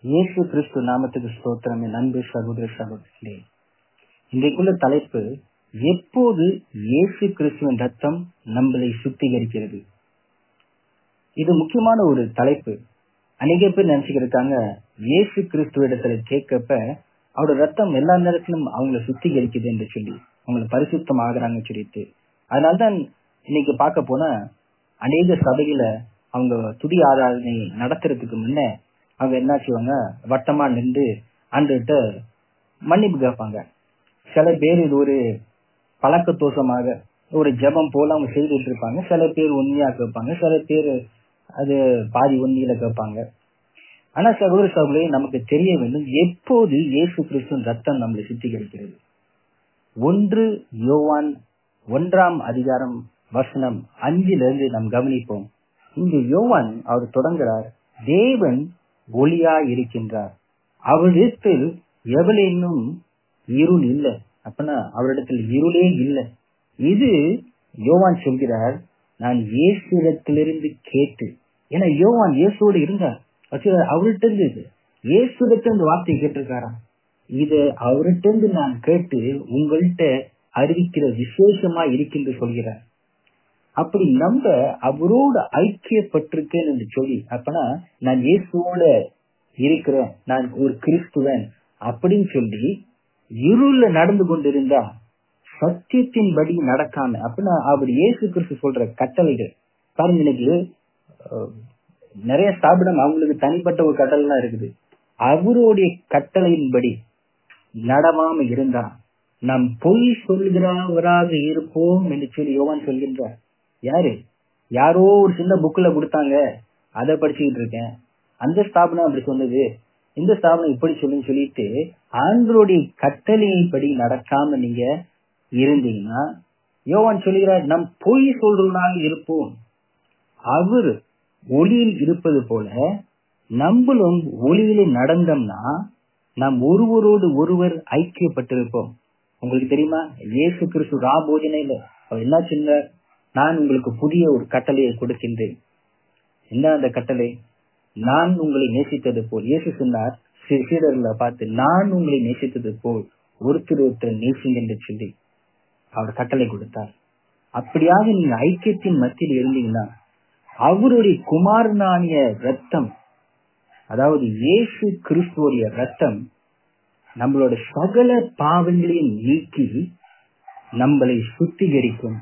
இயேசு கிறிஸ்து நாமத்துக்கு ஸ்தோத்திரம். என் அன்பு சகோதர சகோதரிகளே, இன்றைக்குள்ள தலைப்பு, எப்போது இயேசு கிறிஸ்துவின் ரத்தம் நம்மளை சுத்திகரிக்கிறது. இது முக்கியமான ஒரு தலைப்பு. அநேக பேர் நினைச்சுக்கிட்டு இருக்காங்க, இயேசு கிறிஸ்துவ இடத்துல கேட்கப்ப அவரோட ரத்தம் எல்லா நேரத்திலும் அவங்களை சுத்திகரிக்குது என்று சொல்லி, அவங்களை பரிசுத்தம் ஆகுறாங்க சொல்லிட்டு. அதனால்தான் இன்னைக்கு பார்க்க போனா அநேக சபையில அவங்க துதி ஆராதனை நடத்துறதுக்கு முன்ன அவங்க என்ன செய்வாங்க, வட்டமா நின்று ஆண்டுகிட்ட மன்னிப்பு கேட்பாங்க. சில பேர் இது ஒரு பழக்க தோஷமாக ஒரு ஜெபம் போல அவங்க செய்துட்டு இருப்பாங்க. சில பேர் உண்மையா கேட்பாங்க, சில பேர் அது பாதி உண்மையில கேட்பாங்க. ஆனா சகோதர சகோதரி, நமக்கு தெரிய வேண்டும், எப்போது இயேசு கிறிஸ்துவின் ரத்தம் நம்மளை சுத்திகரிக்கிறது. 1 யோவான் 1:5 நாம் கவனிப்போம். இங்கு யோவான் அவர் தொடங்குகிறார், தேவன் ஒளியா இருக்கின்றார், அவரிடத்தில் எவளேனும் இருள் இல்லை. அப்பனா அவரிடத்தில் இருளே இல்லை. இது யோவான் சொல்கிறார், நான் இயேசு இடத்திலிருந்து கேட்டு. ஏன்னா யோவான் இயேசுவோடு இருந்தார், அவர்கிட்ட இருந்து இயேசுகிட்ட இந்த வார்த்தையை கேட்டிருக்காராம். இது அவர்கிட்ட இருந்து நான் கேட்டு உங்கள்கிட்ட அறிவிக்கிற விசேஷமா இருக்கின்ற சொல்கிறார். அப்படி நம்ம அவரோடு ஐக்கியப்பட்டிருக்கேன் என்று சொல்லி, அப்பனா நான் இயேசுவோட இருக்கிறேன், நான் ஒரு கிறிஸ்துவன் அப்படின்னு சொல்லி இருள நடந்து கொண்டிருந்தா, சத்தியத்தின்படி நடக்காம, அப்படின்னா அவர் இயேசு கிறிஸ்து சொல்ற கட்டளைகள் பாருங்க. இன்னைக்கு நிறைய ஸ்தாபனம் அவங்களுக்கு தனிப்பட்ட ஒரு கட்டளை எல்லாம் இருக்குது. அவருடைய கட்டளையின்படி நடவாம இருந்தா நாம் பொய் சொல்கிறவராக இருப்போம் என்று சொல்லி யோவான் சொல்கின்றார். யாரோ ஒரு சின்ன புக்ல கொடுத்தாங்க, அதை படிச்சுக்கிட்டு இருக்கேன், அந்த ஸ்தாபனம் அப்படி சொன்னது, இந்த ஸ்தாபனம் இப்படி சொல்லிட்டு ஆண்டவருடைய கட்டளையின்படி நடக்காம நீங்க இருந்தீங்கன்னா, யோவான் சொல்கிறார், நாம் பொய் சொல்றவராக இருப்போம். அவர் ஒளியில் இருப்பது போல நம்மளும் ஒளியிலே நடந்தோம்னா நாம் ஒருவரோடு ஒருவர் ஐக்கியப்பட்டிருப்போம். உங்களுக்கு தெரியுமா, இயேசு கிறிஸ்து ராபோஜனையில அவர் என்ன சொன்னார், நான் உங்களுக்கு புதிய ஒரு கட்டளையை கொடுக்கின்றேன். என்ன அந்த கட்டளை? நான் உங்களை நேசித்தது போல். இயேசு சொன்னார் சீடர்களை பார்த்து, நான் உங்களை நேசித்தது போல் ஒருத்தர் நேசிங்க என்று சொல்லி அவர் கட்டளை கொடுத்தார். அப்படியாக நீங்க ஐக்கியத்தின் மத்தியில் இருந்தீங்கன்னா, அவருடைய குமாரனானிய ரத்தம், அதாவது இயேசு கிறிஸ்துவோடைய ரத்தம் நம்மளோட சகல பாவங்களையும் நீக்கி நம்மளை சுத்திகரிக்கும்.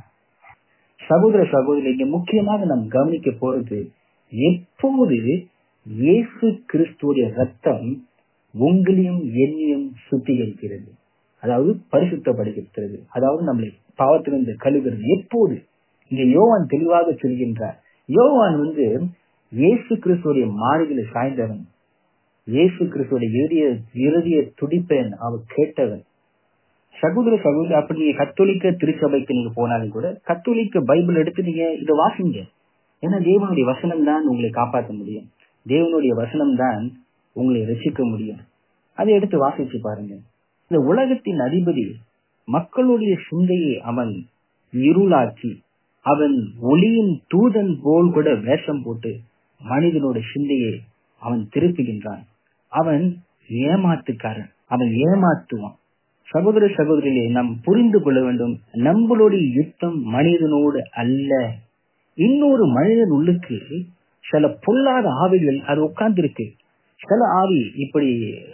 சகோதர சகோதரி, இங்க முக்கியமாக நாம் கவனிக்க போறது, எப்போது இயேசு கிறிஸ்துவோடைய ரத்தம் உங்களையும் என்னையும் சுத்திகரிக்கிறது, அதாவது பரிசுத்தப்படுகிறது, அதாவது நம்மளை பாவத்திலிருந்து கழுவுகிறது. எப்போது? இங்க யோவான் தெளிவாக சொல்கின்றார். யோவான் இயேசு கிறிஸ்துவோடைய மாளிகையில சாய்ந்தவன், இயேசு கிறிஸ்துவோடைய இறுதிய துடிப்பேன் அவர் கேட்டவன். சகோதர சகோதரி, அப்படி நீங்க கத்தோலிக்க திருச்சபைக்கு நீங்க போனாலும் கூட கத்தோலிக்க பைபிள் எடுத்து நீங்க இதை வாசிங்க. ஏன்னா தேவனுடைய வசனம் தான் உங்களை காப்பாற்ற முடியும், தேவனுடைய வசனம் தான் உங்களை ரசிக்க முடியும். அதை எடுத்து வாசிச்சு பாருங்க. இந்த உலகத்தின் அதிபதி மக்களுடைய சிந்தையை அவன் இருளாக்கி, அவன் ஒளியின் தூதன் போல் கூட வேஷம் போட்டு மனிதனோட சிந்தையை அவன் திருப்புகின்றான். அவன் ஏமாத்துக்காரன், அவன் ஏமாத்துவான். சகோதர சகோதரிகளே, நாம் புரிந்து கொள்ள வேண்டும், நம்மளுடைய யுத்தம் மனிதனோடு அல்ல. இன்னொரு மனிதன் உள்ளுக்கு சில பொல்லாத ஆவிகள் அது உட்கார்ந்து இருக்கு. சில ஆவி இப்படி,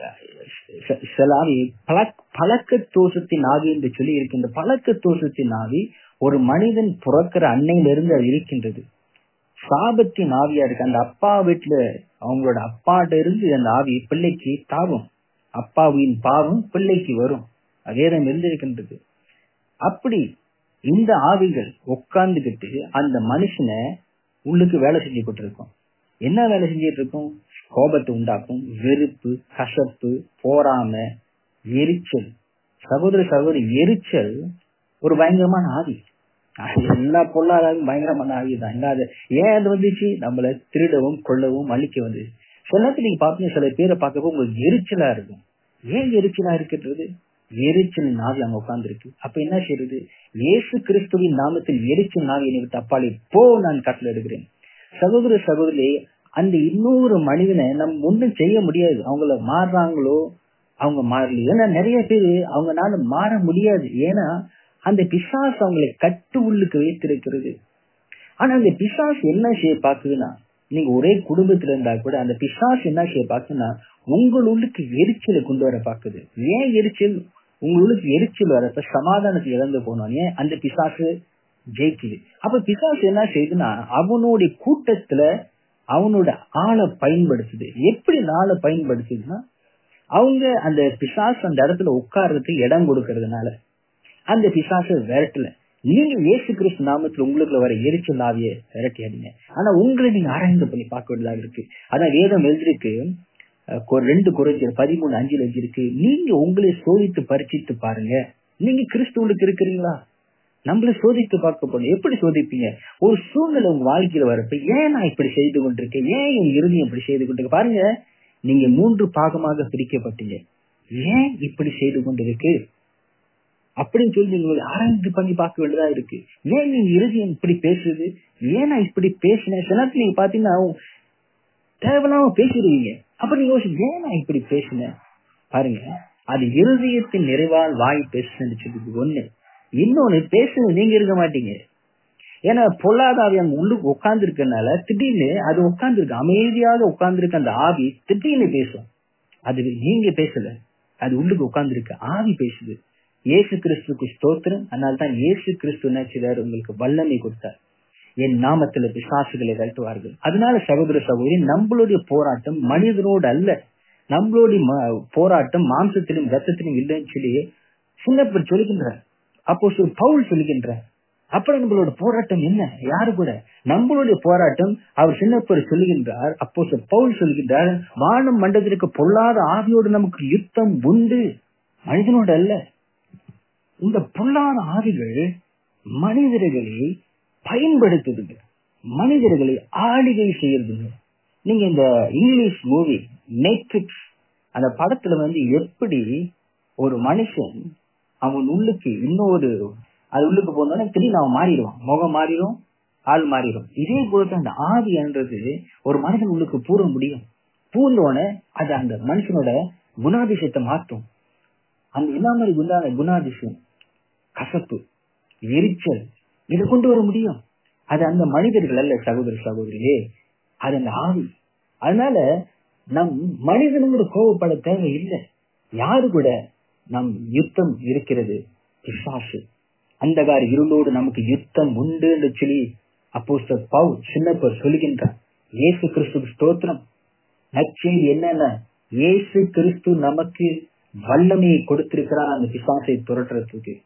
சில ஆவி பழக்க தோஷத்தின் ஆவி என்று சொல்லி இருக்கின்ற பழக்க தோஷத்தின் ஆவி ஒரு மனிதன் பிறக்கிற அன்னையிலிருந்து அது இருக்கின்றது. சாபத்தின் ஆவியா இருக்கு. அந்த அப்பா வீட்டுல அவங்களோட அப்பாட்ட இருந்து அந்த ஆவி பிள்ளைக்கு தாவும், அப்பாவின் பாவம் பிள்ளைக்கு வரும், வேதம் இருந்திருக்கின்றது. அப்படி இந்த ஆவிகள் உட்கார்ந்துகிட்டு அந்த மனுஷனை உள்ளுக்கு வேலை செஞ்சு கொண்டிருக்கும். என்ன வேலை செஞ்சிட்டு இருக்கும்? கோபத்தை உண்டாக்கும், வெறுப்பு, கசப்பு, போராமை, எரிச்சல். சகோதர சகோதரி, எரிச்சல் ஒரு பயங்கரமான ஆவி. எல்லா பொருளாதாரம் பயங்கரமான ஆவிதான். ஏன் அது வந்துச்சு? நம்மள திருடவும் கொள்ளவும் அழிக்க வந்து. சில நேரத்தில் நீங்க பாத்தீங்க, சில பேரை பார்க்கப்போ உங்களுக்கு எரிச்சலா இருக்கும். ஏன் எரிச்சலா இருக்கிறது? எரிச்சலின் ஆவி அங்க உட்கார்ந்து இருக்கு. அப்ப என்ன செய்யறது? இயேசு கிறிஸ்துவின் நாமத்தில் எரிச்சல் ஆவி என்னை விட்டு அப்பாலே போ, நான் கட்டளை எடுக்கிறேன். சகோதர சகோதரி, அந்த இன்னொரு மனிதனை நம்ம ஒன்றும் செய்ய முடியாது. அவங்கள மாறுறாங்களோ அவங்க மாறலையோ. ஏன்னா நிறைய பேரு அவங்கனால மாற முடியாது. ஏன்னா அந்த பிசாசு அவங்களை கட்டு உள்ளுக்கு வைத்திருக்கிறது. ஆனா அந்த பிசாசு என்ன செய்ய பாக்குதுன்னா, நீங்க ஒரே குடும்பத்துல இருந்தா கூட அந்த பிசாசு என்ன செய்ய பாக்குதுன்னா உங்களுக்கு எரிச்சலை கொண்டு வர பாக்குது. ஏன் எரிச்சல்? உங்களுக்கு எரிச்சல் வரப்ப சமாதானத்தை இழந்து போனோன்னே அந்த பிசாசு ஜெயிக்குது. அப்ப பிசாசு என்ன செய்யுதுன்னா அவனுடைய கூட்டத்துல அவனோட ஆளை பயன்படுத்துது. எப்படி ஆளை பயன்படுத்துதுன்னா, அவங்க அந்த பிசாசு அந்த இடத்துல உட்கார்றதுக்கு இடம் கொடுக்கறதுனால அந்த பிசாசு விரட்டல. நீங்க இயேசு கிறிஸ்து நாமத்துல உங்களுக்கு வர எரிச்சல் ஆவிய விரட்டி அடிங்க. ஆனா உங்களை நீங்க ஆராய்ந்து பண்ணி பார்க்க வேண்டியதாக இருக்கு. அதான் வேதம் எழுதிருக்கு, 2 Corinthians 13:5 எழுதிருக்கு, நீங்க உங்களை சோதித்து பரிசித்து பாருங்க. நீங்க கிறிஸ்துவுக்கு இருக்கிறீங்களா? நம்மள சோதித்து பார்க்க போறோம். எப்படி சோதிப்பீங்க? ஒரு சூழ்நிலை உங்க வாழ்க்கையில வரப்ப, ஏன் நான் இப்படி செய்து கொண்டிருக்கேன், ஏன் என் இருதயம் இப்படி செய்து கொண்டிருக்கு பாருங்க. நீங்க 3 பாகமாக பிரிக்கப்பட்டீங்க. ஏன் இப்படி செய்து கொண்டிருக்கு அப்படின்னு சொல்லி நீங்க ஆராய்ந்து பண்ணி பார்க்க வேண்டியதா இருக்கு. ஏன் நீங்க இருதயம் இப்படி பேசுது, ஏன் நான் இப்படி பேசினேன். சில நேரத்துல நீங்க பாத்தீங்கன்னா தேவையில்லாம பேசிடுவீங்க. அப்ப நீங்க யோசிச்சு, ஏன் நான் இப்படி பேசினேன் பாருங்க. அது இருதயத்தின் நிறைவால் வாய் பேசுன்னு ஒண்ணு. இன்னொன்னு, பேசுறது நீங்க இருக்க மாட்டீங்க. ஏன்னா பொல்லாதாவி அங்க உள்ளுக்கு உட்கார்ந்து இருக்கனால திடீர்னு அது உட்கார்ந்து இருக்கு, அமைதியாக உட்கார்ந்து இருக்க அந்த ஆவி திடீர்னு பேசும். அது நீங்க பேசல, அது உள்ளுக்கு உட்கார்ந்து இருக்கு ஆவி பேசுது. இயேசு கிறிஸ்துக்கு ஸ்தோத்திரம். அதனால்தான் இயேசு கிறிஸ்து நினைச்சார், உங்களுக்கு வல்லமை கொடுத்தார், என் நாமத்துல பிசாசுகளை விரட்டுவார்கள். அதனால சகோதர சகோதரி, நம்மளுடைய போராட்டம் மனிதனோடு அல்ல, நம்மளுடைய போராட்டம் மாம்சத்திலும் ரத்தத்திலும் இல்லைன்னு சொல்லி சின்னப்பர் சொல்லுகின்றார், அப்போஸ்தலன் பவுல் சொல்லுகின்றார். அப்புறம் நம்மளோட போராட்டம் என்ன? யாரு கூட? நம்மளுடைய போராட்டம் அவர் சின்னப்பர் சொல்லுகின்றார், அப்போஸ்தலன் பவுல் சொல்லுகின்றார், வானம் மண்டலத்திற்கு பொல்லாத ஆவியோடு நமக்கு யுத்தம் உண்டு, மனிதனோடு அல்ல. இந்த பொல்லாத ஆவிகள் மனிதர்களை பயன்படுத்துதுங்க, மனிதர்களை ஆளுகை செய்யறதுங்க. நீங்க இந்த இங்கிலீஷ் மூவி மேட்ரிக்ஸ் அந்த படத்துல எப்படி ஒரு மனுஷன் அவன் உள்ளுக்கு இன்னொரு அது உள்ளுக்கு போனோட திடீர்னு அவன் மாறிடுவான், முகம் மாறிடும், ஆள் மாறிடும். இதே போல அந்த ஆவி என்றது ஒரு மனிதன் உள்ளுக்கு பூர முடியும். பூந்தோட அது அந்த மனுஷனோட குணாதிசயத்தை மாற்றும். அந்த என்ன மாதிரி குணாதிசயம், கசப்பு, எரிச்சல், இதை கொண்டு வர முடியும். அது அந்த மனிதர்கள் அல்ல சகோதர சகோதரியே, அது அந்த ஆவி. அதனால நம் மனிதனோட கோபப்பட தேவையில்லை. யாரு கூட நம் யுத்தம் இருக்கிறது? பிசாசு, அந்தகார இருளோடு நமக்கு யுத்தம் உண்டு என்று சொல்லி அப்போஸ்தலன் பவுல் சின்னப்பர் சொல்லுகின்றார். இயேசு கிறிஸ்து ஸ்தோத்திரம். நற்செய்தி என்னன்னா, இயேசு கிறிஸ்து நமக்கு வல்லமையை கொடுத்திருக்கிறார் அந்த பிசாசை துரட்டுறதுக்கு.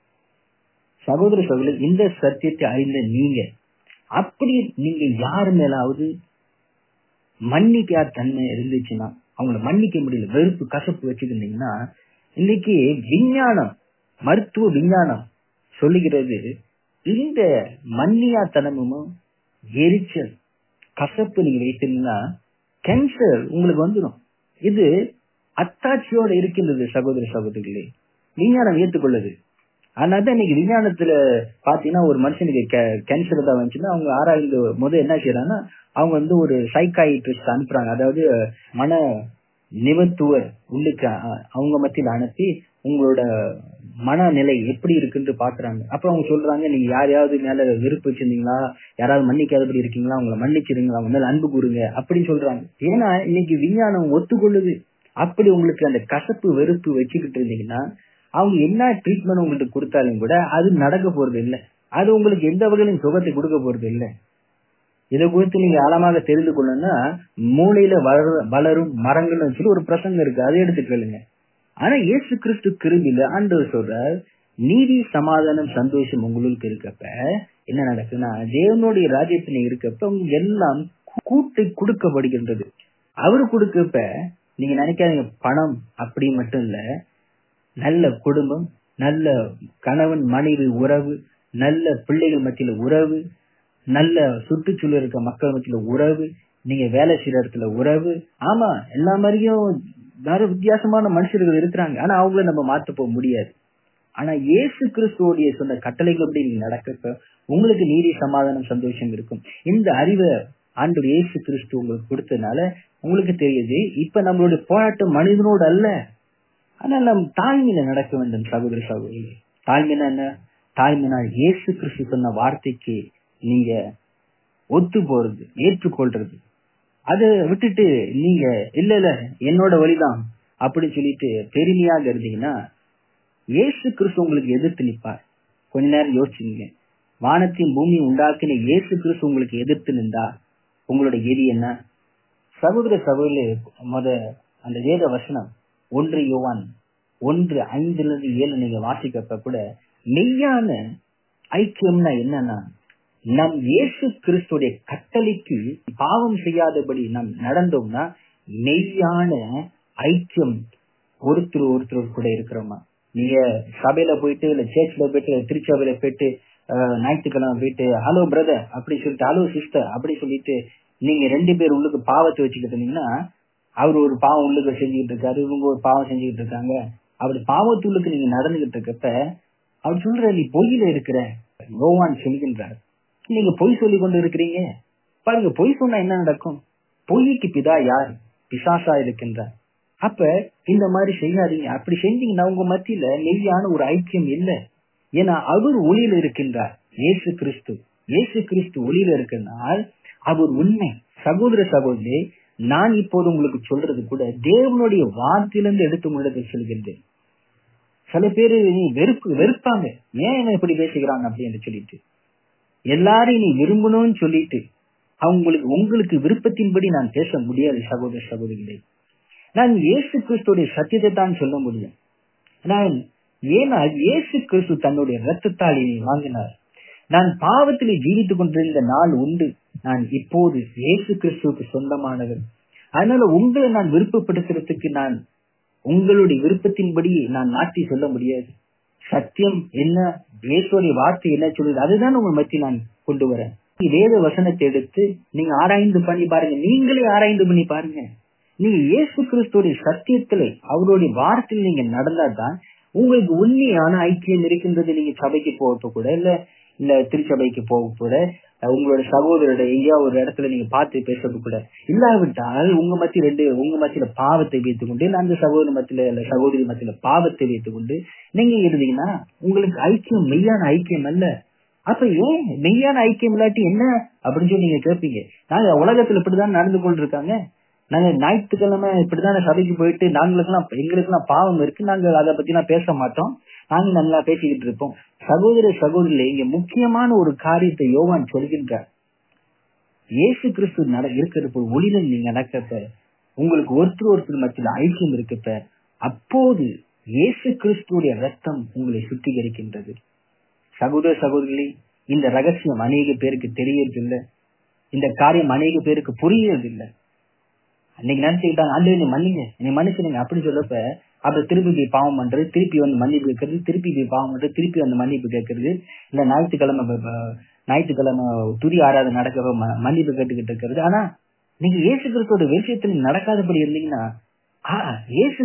சகோதர சகோதரி, இந்த சத்தியத்தை அறிந்த நீங்க அப்படி நீங்க யாரு மேலாவது மன்னிக்காத தன்மை இருந்துச்சுன்னா, அவங்கள மன்னிக்க முடியல, வெறுப்பு கசப்பு வச்சுக்கிட்டீங்கன்னா, இன்னைக்கு விஞ்ஞானம், மருத்துவ விஞ்ஞானம் சொல்லுகிறது, இந்த மன்னியாத்தனமும் எரிச்சல் கசப்பு நீங்க வைத்தீங்கன்னா கேன்சர் உங்களுக்கு வந்துடும். இது அத்தாட்சியோட இருக்கின்றது சகோதர சகோதரிகளே, விஞ்ஞானம் ஏற்றுக்கொள்ளுது. அதனாலதான் இன்னைக்கு விஞ்ஞானத்துல பாத்தீங்கன்னா ஒரு மனுஷனுக்கு கேன்சர் தான் வந்துச்சுன்னா அவங்க ஆராய்ந்து என்ன செய்யறாங்கன்னா, அவங்க ஒரு சைக்காயிட்ரிஸ்ட் அனுப்புறாங்க, அதாவது மன நிபுணத்துவர் உள்ளுக்கு அவங்க மத்தியில அனுப்பி உங்களோட மனநிலை எப்படி இருக்குன்னு பாக்குறாங்க. அப்ப அவங்க சொல்றாங்க, நீங்க யாரையாவது மேல வெறுப்பு வச்சிருந்தீங்களா, யாராவது மன்னிக்காதபடி இருக்கீங்களா, அவங்களை மன்னிச்சிருங்களா, அவங்க மேல அன்பு கூறுங்க அப்படின்னு சொல்றாங்க. ஏன்னா இன்னைக்கு விஞ்ஞானம் ஒத்துக்கொள்ளுது. அப்படி உங்களுக்கு அந்த கசப்பு வெறுப்பு வச்சுக்கிட்டு இருந்தீங்கன்னா, அவங்க என்ன ட்ரீட்மெண்ட் உங்களுக்கு கொடுத்தாலும் கூட அது நடக்க போறது இல்லை, அது உங்களுக்கு எந்த வகையிலும் சுகத்தை கொடுக்க போறது இல்லை. இதை குறித்து நீங்க ஆழமாக தெரிந்து கொள்ளணும்னா, மூளையில வளரும் மரங்கள்னு சொல்லி ஒரு பிரசங்கம் இருக்கு, அதை எடுத்துக்கொள்ளுங்க. ஆனா இயேசு கிறிஸ்து கிருபையில ஆண்டவர் சொல்றார், நீதி சமாதானம் சந்தோஷம் உங்களுக்கு இருக்கப்ப என்ன நடக்குன்னா, தேவனுடைய ராஜ்யத்துல இருக்கப்ப உங்களுக்கு எல்லாம் கூட்டை கொடுக்கப்படுகின்றது. அவரு கொடுக்கப்ப நீங்க நினைக்காதீங்க பணம் அப்படி மட்டும் இல்ல, நல்ல குடும்பம், நல்ல கணவன் மனைவி உறவு, நல்ல பிள்ளைகள் மத்தியில உறவு, நல்ல சுற்றுச்சூழல் இருக்க மக்கள் மத்தியில உறவு, நீங்க வேலை செய்யற இடத்துல உறவு. ஆமா, எல்லா மாதிரியும் நிறைய வித்தியாசமான மனுஷர்கள் இருக்கிறாங்க, ஆனா அவங்கள நம்ம மாத்த போக முடியாது. ஆனா இயேசு கிறிஸ்துவோடைய சொன்ன கட்டளைகள் எப்படி நீங்க நடக்கப்ப உங்களுக்கு நீதி சமாதானம் சந்தோஷம் இருக்கும். இந்த அறிவை ஆண்டவர் இயேசு கிறிஸ்து உங்களுக்கு கொடுத்ததுனால உங்களுக்கு தெரியுது. இப்ப நம்மளுடைய போராட்டம் மனிதனோடு அல்ல, ஆனா நம் தாழ்மையில நடக்க வேண்டும். சகோதர சகோதரி, தாழ்மைனா என்ன? தாழ்மைனா இயேசு கிறிஸ்து சொன்ன வார்த்தைக்கு நீங்க ஒத்து போறது, ஏற்றுக்கொள்றது. அதை விட்டுட்டு நீங்க இல்ல என்னோட வழிதான் அப்படின்னு சொல்லிட்டு பெருமையாக இருந்தீங்கன்னா இயேசு கிறிஸ்து உங்களுக்கு எதிர்த்து நிற்பார். கொஞ்ச நேரம் யோசிச்சுங்க. வானத்தையும் பூமி உண்டாக்கின இயேசு கிறிஸ்து உங்களுக்கு எதிர்த்து நின்றா உங்களோட கதி என்ன? சகோதர சகோதரி, அந்த வேத வசனம் 1 யோவான் 1:5-7 நீங்க வாசிக்கப்ப கூட மெய்யான ஐக்கியம்னா என்னன்னா, நம் இயேசு கிறிஸ்துடைய கட்டளைக்கு பாவம் செய்யாதபடி நாம் நடந்தோம்னா மெய்யான ஐக்கியம் ஒருத்தர் கூட இருக்கிறோமா. நீங்க சபையில போயிட்டு இல்ல சேர்ச்ல போயிட்டு திருச்சபையில போயிட்டு ஞாயிற்றுக்கிழமை போயிட்டு ஹலோ பிரதர் அப்படி சொல்லிட்டு ஹலோ சிஸ்டர் அப்படி சொல்லிட்டு நீங்க 2 பேர் உள்ளுக்கு பாவத்தை வச்சுக்கிட்டு இருந்தீங்கன்னா, அவர் ஒரு பாவம் உள்ளுக்கு செஞ்சுக்கிட்டு இருக்காரு, இவங்க ஒரு பாவம் செஞ்சுக்கிட்டு இருக்காங்க. அப்படி பாவத்துள்ளுக்கு நீங்க நடந்துகிட்டு இருக்கப்ப அவர் சொல்ற நீ பொய்யில இருக்கிற. யோவான் சொல்கின்றார், நீங்க பொய் சொல்லி கொண்டு இருக்கிறீங்க. பாருங்க, பொய் சொன்னா என்ன நடக்கும்? பொய்க்கு பிதா யார்? பிசாசா இருக்கின்றார். அப்ப இந்த மாதிரி செய்யாதீங்க. அப்படி செஞ்சீங்கன்னா உங்க மத்தியில மெய்யான ஒரு ஐக்கியம் இல்லை. ஏன்னா அவர் ஒளியில இருக்கின்றார். இயேசு கிறிஸ்து ஒளியில இருக்கிறனால் அவர் உண்மை. சகோதர சகோதரி, நான் இப்போது உங்களுக்கு சொல்றது கூட தேவனுடைய வார்த்தையிலிருந்து எடுத்து உள்ளதை சொல்கின்றேன். சில பேரு நீ வெறுப்பாங்க, ஏன் என்ன இப்படி பேசுகிறாங்க அப்படின்னு சொல்லிட்டு எல்லாரையும் நீ விரும்பணும்னு சொல்லிட்டு உங்களுக்கு விருப்பத்தின்படி நான் பேச முடியாது. சகோதர சகோதரிகளே, நான் இயேசு கிறிஸ்துடைய சத்தியத்தை தான் சொல்ல முடியும். ஏன்னா இயேசு கிறிஸ்து தன்னுடைய இரத்தத்தால் என்னை வாங்கினார். நான் பாவத்திலே ஜீவித்துக் கொண்டிருந்த நாள் உண்டு. நான் இப்போது இயேசு கிறிஸ்துவுக்கு சொந்தமானவர். அதனால உங்களை நான் விருப்பப்படுத்துறதுக்கு நான் உங்களுடைய விருப்பத்தின்படி நான் மாற்றி சொல்ல முடியாது. சத்தியம் என்ன, இயேசுடைய வார்த்தை என்ன சொல்லுது, அதுதான் உங்க மத்தியில் நான் கொண்டு வரேன். வேத வசனத்தை எடுத்து நீங்க ஆராய்ந்து பண்ணி பாருங்க. நீங்களே ஆராய்ந்து பண்ணி பாருங்க. நீங்க இயேசு கிறிஸ்துடைய சத்தியத்திலே அவருடைய வார்த்தையில் நீங்க நடந்தாதான் உங்களுக்கு உண்மையான ஐக்கியம் இருக்கின்றது. நீங்க சபைக்கு போக கூட இல்ல திருச்சபைக்கு போக கூட உங்களோட சகோதரரை எங்கேயா ஒரு இடத்துல நீங்க பார்த்து பேசுறது கூட இல்லாவிட்டால் உங்க மத்தியில பாவத்தை வைத்துக் கொண்டு, அந்த சகோதர மத்தியில இல்ல சகோதரி மத்தியில பாவத்தை வைத்துக் கொண்டு நீங்க இருந்தீங்கன்னா உங்களுக்கு ஐக்கியம் மெய்யான ஐக்கியம் அல்ல. அப்ப ஏன் மெய்யான ஐக்கியம் இல்லாட்டி என்ன அப்படின்னு சொல்லி நீங்க கேட்பீங்க. நாங்க உலகத்துல இப்படிதான் நடந்து கொண்டிருக்காங்க. நாங்க ஞாயிற்றுக்கிழமை இப்படிதான் சபைக்கு போயிட்டு எங்களுக்கெல்லாம் பாவம் இருக்கு, நாங்க அதை பத்தி எல்லாம் பேச மாட்டோம், நாங்க நல்லா பேசிக்கிட்டு இருப்போம். சகோதர சகோதரிகளே, இங்க முக்கியமான ஒரு காரியத்தை யோவான் சொல்கின்றார். இயேசு கிறிஸ்து இருக்கிற ஒளியில நீங்க நடக்கப்ப உங்களுக்கு ஒருத்தர் மத்தியில் ஐக்கியம் இருக்கப்ப அப்போது இயேசு கிறிஸ்துடைய ரத்தம் உங்களை சுத்திகரிக்கின்றது. சகோதர சகோதரிகளே, இந்த ரகசியம் அநேக பேருக்கு தெரியறதில்லை. இந்த காரியம் அநேக பேருக்கு புரியறதில்லை. அன்னைக்கு நினைச்சுக்கிட்டாங்க, ஆண்டவரே நீ மன்னிங்க, நீ மன்னிச்சுங்க அப்படின்னு சொல்லப்ப அப்புறம் திருப்பி போய் பாவம் பண்றது, திருப்பி வந்து மன்னிப்பு கேட்கறது, திருப்பி போய் பாவம் பண்றது, திருப்பி வந்து மன்னிப்பு கேட்கறது. இல்ல ஞாயிற்றுக்கிழமை துதி ஆராதனை நடக்க மன்னிப்பு கேட்டுக்கிட்டு இருக்கிறது. ஆனா நீங்க இயேசு கிறிஸ்துவோட விஷயத்துல நடக்காதபடி இருந்தீங்கன்னா இயேசு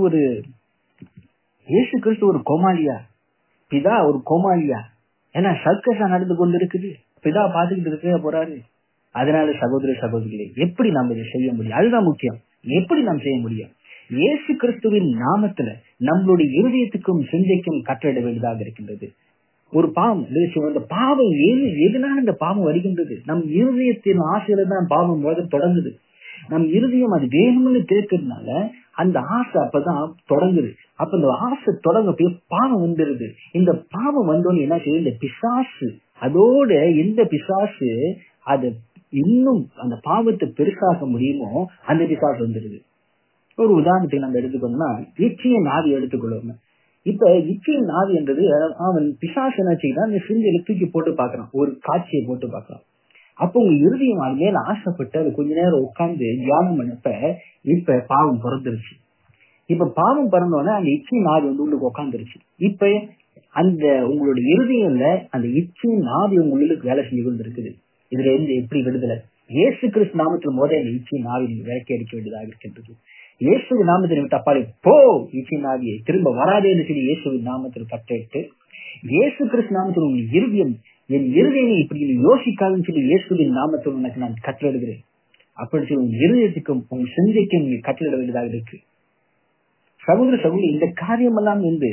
கிறிஸ்து ஒரு கோமாளியா, பிதா ஒரு கோமாளியா? ஏன்னா சர்க்கஸா நடந்து கொண்டு இருக்குது, பிதா பாத்துக்கிட்டு இருக்க போறாரு. அதனால சகோதர சகோதரிகளே, எப்படி நாம் இதை செய்ய முடியும்? அதுதான் முக்கியம். எப்படி நாம் செய்ய முடியும்? இயேசு கிறிஸ்துவின் நாமத்துல நம்மளுடைய இருதயத்துக்கும் சிந்தைக்கும் கட்டளை வேண்டியதாக இருக்கின்றது. ஒரு பாவம், அந்த பாவம் எதனால இந்த பாவம் வருகின்றது? நம் இருதயத்தின் ஆசையில தான் பாவம் தொடங்குது. நம் இருதயம் அது வேணும்னு கேட்கறதுனால அந்த ஆசை அப்பதான் தொடங்குது. அப்ப இந்த ஆசை தொடங்க போய் பாவம் வந்துருது. இந்த பாவம் வந்தோன்னு என்ன செய்யும்? இந்த பிசாசு, அதோட எந்த பிசாசு அது இன்னும் அந்த பாவத்தை பெருசாக்க முடியுமோ அந்த பிசாசு வந்துருது. ஒரு உதாரணத்தை நம்ம எடுத்துக்கணும்னா இச்சையின் ஆவி எடுத்துக்கொள்ளும். இப்ப இச்சையின் ஆவி என்றது அவன் பிசாசு என்ன செய்யறான், அந்த சிந்தையில தூக்கி போட்டு பாக்குறான், ஒரு காட்சியை போட்டு பாக்குறான். அப்ப உங்க இருதயம் அது மேல ஆசைப்பட்டு அது கொஞ்ச நேரம் உட்கார்ந்து தியானம் பண்ணப்ப இப்ப பாவம் பிறந்துருச்சு. இப்ப பாவம் பிறந்தோடனே அந்த இச்சையின் ஆவி வந்து உங்களுக்கு உட்காந்துருச்சு. இப்ப அந்த உங்களுடைய இருதயம்ல அந்த இச்சையின் ஆவி உங்களுக்கு வேலை செஞ்சு கொண்டு இருக்குது. இதுல இருந்து எப்படி விடுதலை? இயேசு கிறிஸ்து நாமத்தில் முதல் இந்த இச்சையின் ஆவி நீங்க விலக்கி அடிக்க வேண்டியதாக இருக்கின்றது. இயேசுவின் நாமத்தில் விட்டு அப்பாலே போ, இச்சையின் ஆவியை திரும்ப வராதேன்னு சொல்லி இயேசுவின் நாமத்தில் கட்டிட்டு இயேசு கிறிஸ்து நாமத்தில் உங்க இருதயம் என் இருதயமே இப்படி யோசிக்காதுன்னு சொல்லி இயேசுவின் நாமத்தில் உனக்கு நான் கட்டளையிடுகிறேன். அப்படி சொல்லி உங்க இருதயத்துக்கும் உங்க சிந்தைக்கும் நீங்க கட்டளையிட வேண்டியதாக இருக்கு. சகோதர சகோதரி, இந்த காரியம் எல்லாம் இந்த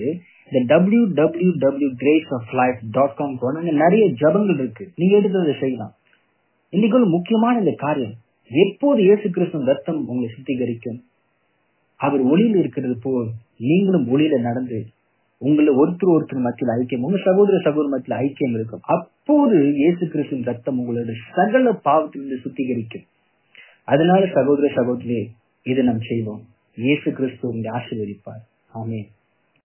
www.graceoflife.com நிறைய ஜபங்கள் இருக்கு, நீங்க எடுத்து செய்யலாம். இன்னைக்கு ஒரு முக்கியமான இந்த காரியம், எப்போது இயேசு கிறிஸ்துவின் ரத்தம் உங்களை சுத்திகரிக்கும், அவர் ஒளியில் இருக்கிறது போல் நீங்களும் ஒளியில நடந்து உங்களை ஒருத்தர் மத்தியில் ஐக்கியம், உங்க சகோதர மத்தியில் ஐக்கியம் இருக்கும். அப்போது இயேசு கிறிஸ்துவின் ரத்தம் உங்களோட சகல பாவத்திலிருந்து சுத்திகரிக்கும். அதனால சகோதர சகோதரியே, இதை நாம் செய்வோம். இயேசு கிறிஸ்து உங்களை ஆசீர்வதிப்பார். ஆமென்.